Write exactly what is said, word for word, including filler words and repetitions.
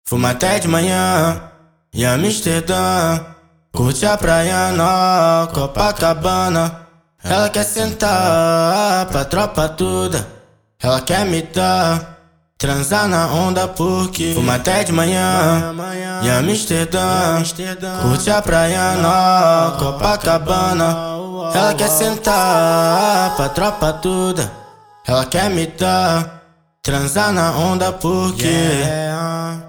Fuma até de manhã em Amsterdã, curte a praia na Copacabana. Ela quer sentar pra tropa toda, ela quer me dar, transar na onda porque fuma até de manhã em Amsterdã, curte a praia na Copacabana. Ela quer sentar pra tropa toda, ela quer me dar, transar na onda porque yeah.